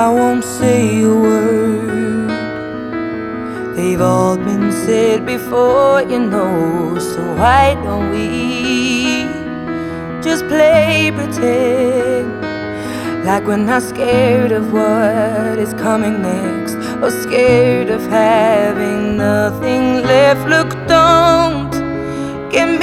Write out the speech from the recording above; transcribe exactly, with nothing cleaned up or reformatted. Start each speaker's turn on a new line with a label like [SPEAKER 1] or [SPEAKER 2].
[SPEAKER 1] I won't say a word. They've all been said before, you know. So why don't we just play pretend, like we're not scared of what is coming next, or scared of having nothing left. Look, don't get